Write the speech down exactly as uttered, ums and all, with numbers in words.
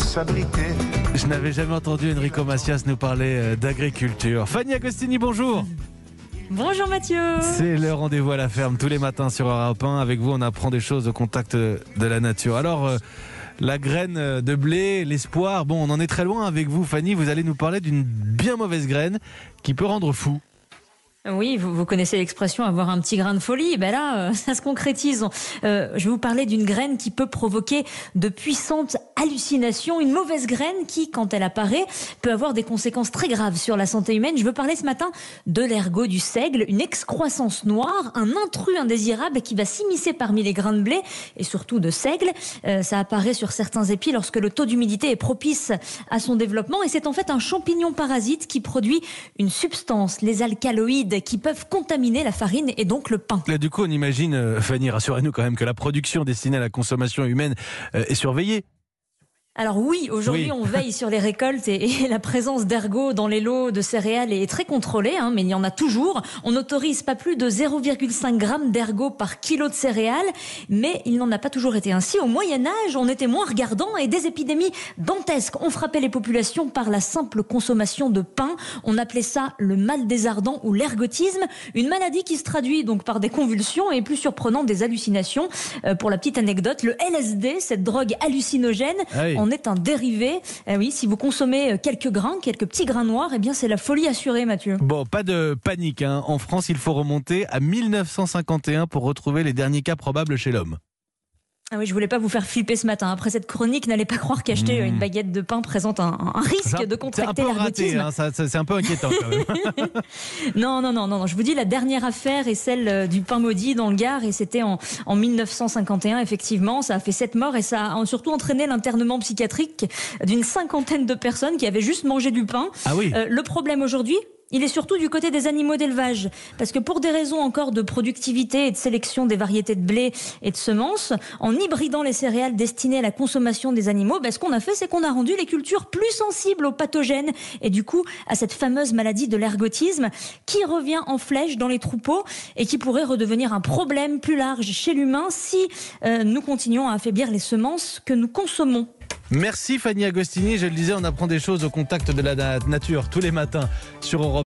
s'abriter. Je n'avais jamais entendu Enrico Macias nous parler d'agriculture. Fanny Agostini, bonjour. Bonjour Mathieu. C'est le rendez-vous à la ferme tous les matins sur Europe un. Avec vous, on apprend des choses au contact de la nature. Alors, euh, la graine de blé, l'espoir, bon, on en est très loin avec vous, Fanny. Vous allez nous parler d'une bien mauvaise graine qui peut rendre fou. Oui, vous, vous connaissez l'expression avoir un petit grain de folie. Ben là, euh, ça se concrétise. Euh, je vais vous parler d'une graine qui peut provoquer de puissantes hallucinations. Une mauvaise graine qui, quand elle apparaît, peut avoir des conséquences très graves sur la santé humaine. Je veux parler ce matin de l'ergot du seigle, une excroissance noire, un intrus indésirable qui va s'immiscer parmi les grains de blé et surtout de seigle. Euh, ça apparaît sur certains épis lorsque le taux d'humidité est propice à son développement. Et c'est en fait un champignon parasite qui produit une substance, les alcaloïdes, qui peuvent contaminer la farine et donc le pain. Là, du coup, on imagine, Fanny, rassurez-nous quand même que la production destinée à la consommation humaine est surveillée. Alors oui, aujourd'hui oui. on veille sur les récoltes et, et la présence d'ergot dans les lots de céréales est très contrôlée, hein, mais il y en a toujours. On n'autorise pas plus de zéro virgule cinq grammes d'ergot par kilo de céréales, mais il n'en a pas toujours été ainsi. Au Moyen-Âge, on était moins regardant et des épidémies dantesques ont frappé les populations par la simple consommation de pain. On appelait ça le mal des ardents ou l'ergotisme, une maladie qui se traduit donc par des convulsions et plus surprenant des hallucinations. Euh, pour la petite anecdote, le L S D, cette drogue hallucinogène, ah oui. en est un dérivé. Eh oui, si vous consommez quelques grains, quelques petits grains noirs, eh bien c'est la folie assurée, Mathieu. Bon, pas de panique, hein. En France, il faut remonter à mille neuf cent cinquante et un pour retrouver les derniers cas probables chez l'homme. Ah oui, je voulais pas vous faire flipper ce matin. Après cette chronique, n'allez pas croire qu'acheter mmh. une baguette de pain présente un, un risque ça, de contracter l'ergotisme. C'est un peu raté, hein, ça, ça, c'est un peu inquiétant quand même. non, non, non, non, je vous dis, la dernière affaire est celle du pain maudit dans le Gard et c'était en, en mille neuf cent cinquante et un, effectivement. Ça a fait sept morts et ça a surtout entraîné l'internement psychiatrique d'une cinquantaine de personnes qui avaient juste mangé du pain. Ah oui. Euh, le problème aujourd'hui, il est surtout du côté des animaux d'élevage. Parce que pour des raisons encore de productivité et de sélection des variétés de blé et de semences, en hybridant les céréales destinées à la consommation des animaux, ben, ce qu'on a fait, c'est qu'on a rendu les cultures plus sensibles aux pathogènes et du coup à cette fameuse maladie de l'ergotisme qui revient en flèche dans les troupeaux et qui pourrait redevenir un problème plus large chez l'humain si euh, nous continuons à affaiblir les semences que nous consommons. Merci Fanny Agostini, je le disais, on apprend des choses au contact de la nature tous les matins sur Europe.